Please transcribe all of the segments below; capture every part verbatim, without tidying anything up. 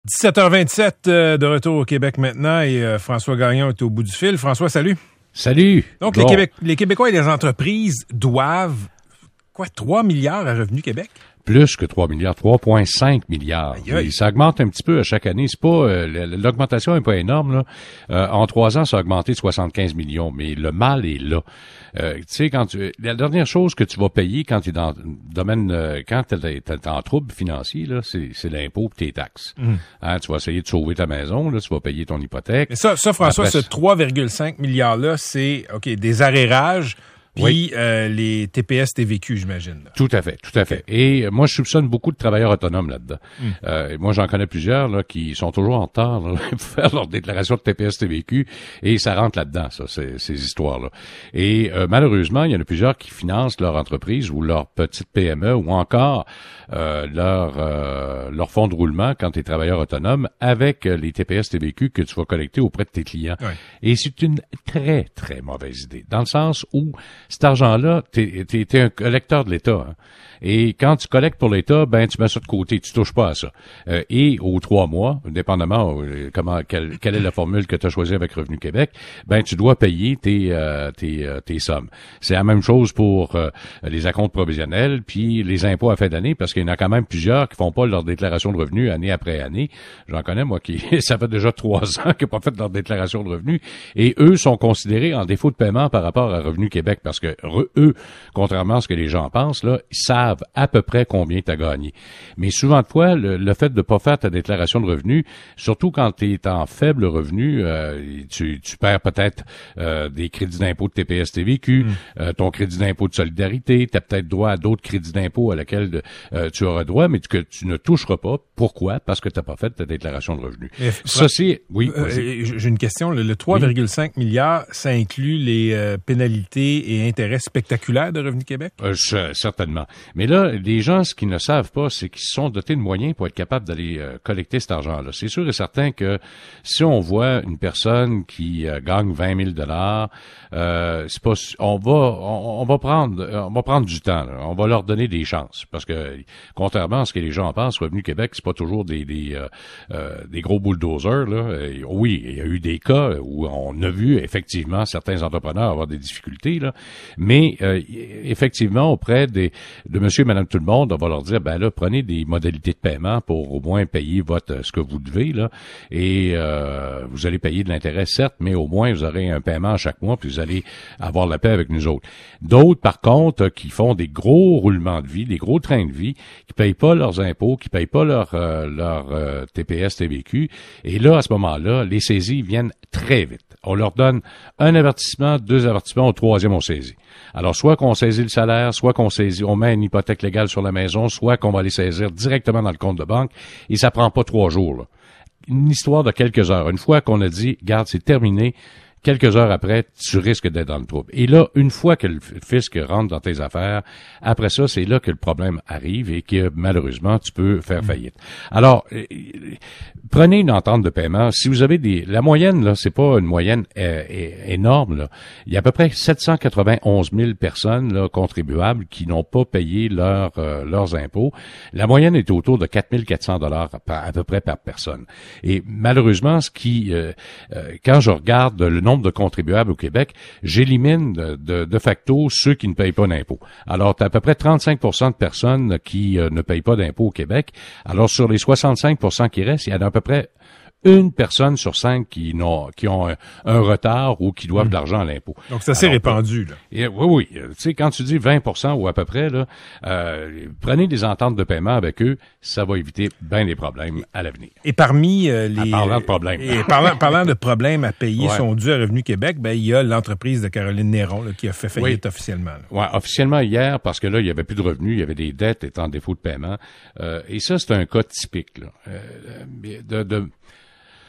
dix-sept heures vingt-sept euh, de retour au Québec maintenant et euh, François Gagnon est au bout du fil. François, salut. Salut. Donc, bon. les, Québec, les Québécois et les entreprises doivent, quoi, trois milliards à Revenu Québec? Plus que trois milliards, trois virgule cinq milliards. Aïe, aïe. Et ça augmente un petit peu à chaque année. C'est pas euh, l'augmentation est pas énorme là. Euh, en trois ans, ça a augmenté de soixante-quinze millions, mais le mal est là. Euh, tu sais, quand tu, la dernière chose que tu vas payer quand tu es dans le domaine, euh, quand tu es en trouble financier, là, c'est, c'est l'impôt et tes taxes. Mm. Hein, tu vas essayer de sauver ta maison, là, tu vas payer ton hypothèque. Mais ça, ça François, Après, ce trois virgule cinq milliards-là, c'est ok des arrérages. Puis oui. euh, les T P S T V Q, j'imagine. Là. Tout à fait, tout à fait. Et euh, moi, je soupçonne beaucoup de travailleurs autonomes là-dedans. Mm. Euh, moi, j'en connais plusieurs là qui sont toujours en retard là, pour faire leur déclaration de T P S T V Q et ça rentre là-dedans, ça, ces, ces histoires-là. Et euh, malheureusement, il y en a plusieurs qui financent leur entreprise ou leur petite P M E ou encore euh, leur euh, leur fonds de roulement quand tu es travailleur autonome avec euh, les T P S T V Q que tu vas collecter auprès de tes clients. Ouais. Et c'est une très, très mauvaise idée, dans le sens où cet argent-là, t'es, t'es, t'es un collecteur de l'État. Hein. Et quand tu collectes pour l'État, ben tu mets ça de côté, tu touches pas à ça. Euh, et aux trois mois, dépendamment euh, comment quelle, quelle est la formule que tu as choisie avec Revenu Québec, ben tu dois payer tes euh, tes, euh, tes sommes. C'est la même chose pour euh, les acomptes provisionnels, puis les impôts à fin d'année, parce qu'il y en a quand même plusieurs qui font pas leur déclaration de revenus année après année. J'en connais moi qui ça fait déjà trois ans qu'ils n'ont pas fait leur déclaration de revenus, et eux sont considérés en défaut de paiement par rapport à Revenu Québec, parce que eux, contrairement à ce que les gens pensent, là, ils savent à peu près combien tu as gagné. Mais souvent de fois, le, le fait de ne pas faire ta déclaration de revenus, surtout quand tu es en faible revenu, euh, tu, tu perds peut-être euh, des crédits d'impôt de T P S T V Q, mm. euh, ton crédit d'impôt de solidarité, tu as peut-être droit à d'autres crédits d'impôt à laquelle euh, tu auras droit, mais que tu ne toucheras pas. Pourquoi? Parce que tu n'as pas fait ta déclaration de revenus. Mais, ça, c'est... Oui, euh, j'ai une question. Le, le trois virgule cinq oui. milliards, ça inclut les euh, pénalités et intérêts spectaculaires de Revenu Québec? Euh, je, certainement. Mais là, les gens, ce qu'ils ne savent pas, c'est qu'ils sont dotés de moyens pour être capables d'aller euh, collecter cet argent-là. C'est sûr et certain que si on voit une personne qui euh, gagne vingt mille dollars, euh, c'est pas, on va, on, on va prendre, on va prendre du temps. Là. On va leur donner des chances, parce que contrairement à ce que les gens pensent, Revenu Québec, c'est pas toujours des des, euh, euh, des gros bulldozers. Là. Et, oui, il y a eu des cas où on a vu effectivement certains entrepreneurs avoir des difficultés, là, mais euh, effectivement auprès des de Monsieur et Madame tout le monde, on va leur dire, ben là, prenez des modalités de paiement pour au moins payer votre ce que vous devez, là, et euh, vous allez payer de l'intérêt, certes, mais au moins, vous aurez un paiement à chaque mois, puis vous allez avoir la paix avec nous autres. D'autres, par contre, qui font des gros roulements de vie, des gros trains de vie, qui payent pas leurs impôts, qui payent pas leur, euh, leur euh, T P S T V Q, et là, à ce moment-là, les saisies viennent très vite. On leur donne un avertissement, deux avertissements, au troisième, on saisit. Alors, soit qu'on saisit le salaire, soit qu'on saisit, on met une hypothèque légale sur la maison, soit qu'on va les saisir directement dans le compte de banque, et ça prend pas trois jours, là. Une histoire de quelques heures. Une fois qu'on a dit, garde, c'est terminé, quelques heures après, tu risques d'être dans le trouble. Et là, une fois que le fisc rentre dans tes affaires, après ça, c'est là que le problème arrive et que, malheureusement, tu peux faire faillite. Alors, euh, prenez une entente de paiement. Si vous avez des... La moyenne, là, c'est pas une moyenne euh, énorme, là. Il y a à peu près sept cent quatre-vingt-onze mille personnes, là, contribuables qui n'ont pas payé leur, euh, leurs impôts. La moyenne est autour de quatre mille quatre cents dollars à peu près par personne. Et malheureusement, ce qui... Euh, euh, quand je regarde le nombre de contribuables au Québec, j'élimine de, de, de facto ceux qui ne payent pas d'impôts. Alors, tu as à peu près trente-cinq pour cent de personnes qui euh, ne payent pas d'impôts au Québec. Alors, sur les soixante-cinq pour cent qui restent, il y en a à peu près une personne sur cinq qui n'ont qui ont un, un retard ou qui doivent mmh. de l'argent à l'impôt. Donc, c'est assez Alors, répandu, là. Et, oui, oui. Tu sais, quand tu dis vingt pour cent ou à peu près, là, euh, prenez des ententes de paiement avec eux, ça va éviter bien des problèmes à l'avenir. Et parmi euh, les... En parlant de problèmes. Et parlant, parlant de problèmes à payer ouais. sont dus à Revenu Québec, ben il y a l'entreprise de Caroline Néron là, qui a fait faillite oui. officiellement. Oui, officiellement hier, parce que là, il n'y avait plus de revenus, il y avait des dettes étant défaut de paiement. Euh, et ça, c'est un cas typique, là. Euh, de... de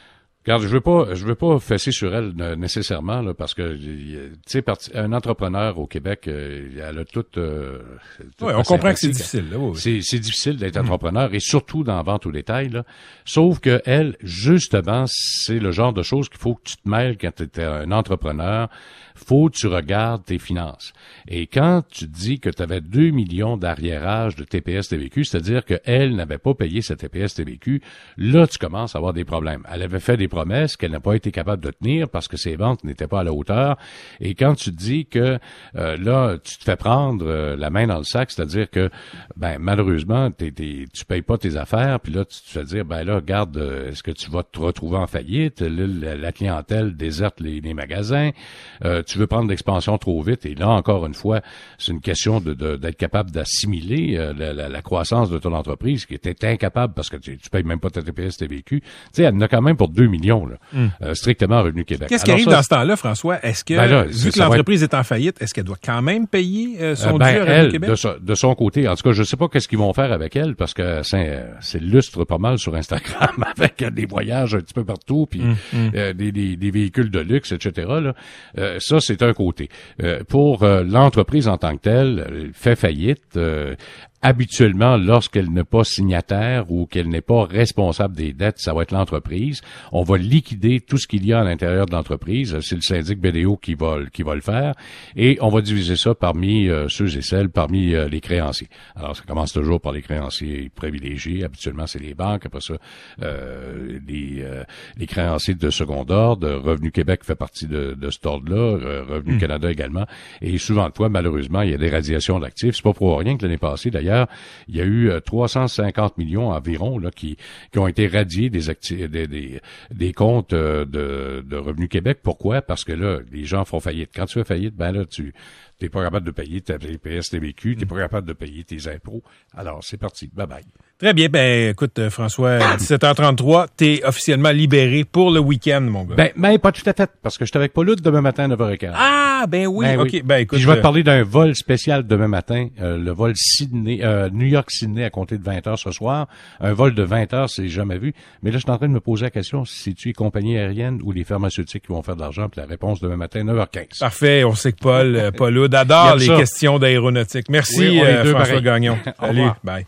Regarde, je veux pas, je veux pas fesser sur elle euh, nécessairement là, parce que tu sais, un entrepreneur au Québec, euh, elle a toute. Euh, toute ouais, on comprend que c'est difficile. Là, oui, oui. C'est, c'est difficile d'être entrepreneur mmh. et surtout dans la vente au détail. Là. Sauf que elle, justement, c'est le genre de choses qu'il faut que tu te mêles quand tu es un entrepreneur. Faut que tu regardes tes finances. Et quand tu dis que tu avais deux millions d'arriérage de T P S T V Q, c'est-à-dire qu'elle n'avait pas payé sa T P S T V Q, là, tu commences à avoir des problèmes. Elle avait fait des promesses qu'elle n'a pas été capable de tenir parce que ses ventes n'étaient pas à la hauteur. Et quand tu dis que euh, là, tu te fais prendre euh, la main dans le sac, c'est-à-dire que, ben malheureusement, t'es, t'es, tu payes pas tes affaires, puis là, tu te fais dire, ben là, regarde, euh, est-ce que tu vas te retrouver en faillite? Là, la, la clientèle déserte les, les magasins. Euh, tu veux prendre l'expansion trop vite, et là, encore une fois, c'est une question de, de, d'être capable d'assimiler euh, la, la, la croissance de ton entreprise, qui était incapable parce que tu, tu payes même pas ta T P S T V Q. Tu sais, elle en a quand même pour deux millions, là, mm. euh, strictement Revenu Québec. Qu'est-ce Alors qui arrive ça, dans ce temps-là, François? Est-ce que, ben là, vu que l'entreprise être... est en faillite, est-ce qu'elle doit quand même payer euh, son euh, ben, dû à Revenu Québec? De, so, de son côté, en tout cas, je sais pas qu'est-ce qu'ils vont faire avec elle, parce que c'est, c'est lustre pas mal sur Instagram, avec des voyages un petit peu partout, puis mm. euh, des, des, des véhicules de luxe, et cetera. Là. Euh, ça, c'est un côté. Euh, pour euh, l'entreprise en tant que telle, elle fait faillite. Euh, Habituellement, lorsqu'elle n'est pas signataire ou qu'elle n'est pas responsable des dettes, ça va être l'entreprise. On va liquider tout ce qu'il y a à l'intérieur de l'entreprise. C'est le syndic B D O qui va, qui va le faire. Et on va diviser ça parmi euh, ceux et celles, parmi euh, les créanciers. Alors, ça commence toujours par les créanciers privilégiés. Habituellement, c'est les banques. Après ça, euh, les, euh, les créanciers de second ordre. Revenu Québec fait partie de, de cet ordre-là. Revenu mmh. Canada également. Et souvent de fois, malheureusement, il y a des radiations d'actifs. C'est pas pour rien que l'année passée, d'ailleurs, il y a eu trois cent cinquante millions environ là qui qui ont été radiés des acti- des, des des comptes de de Revenu Québec. Pourquoi? Parce que là, les gens font faillite. Quand tu fais faillite, ben là tu t'es pas capable de payer ta T P S T V Q, t'es pas capable de payer tes impôts. Alors, c'est parti. Bye bye. Très bien. Ben, écoute, François, dix-sept heures trente-trois, t'es officiellement libéré pour le week-end, mon gars. Ben, ben, pas tout à fait, parce que je suis avec Paul demain matin à neuf heures quinze. Ah, ben oui, ben, OK. Oui. Ben, écoute. Puis je vais te parler d'un vol spécial demain matin, euh, le vol Sydney, euh, New York-Sydney à compter de vingt heures ce soir. Un vol de vingt heures, c'est jamais vu. Mais là, je suis en train de me poser la question si tu es compagnie aérienne ou les pharmaceutiques qui vont faire de l'argent, puis la réponse demain matin, neuf heures quinze. Parfait. On sait que Paul, Paul Oud adore les ça. questions d'aéronautique. Merci, oui, euh, François Gagnon. Salut. Bye.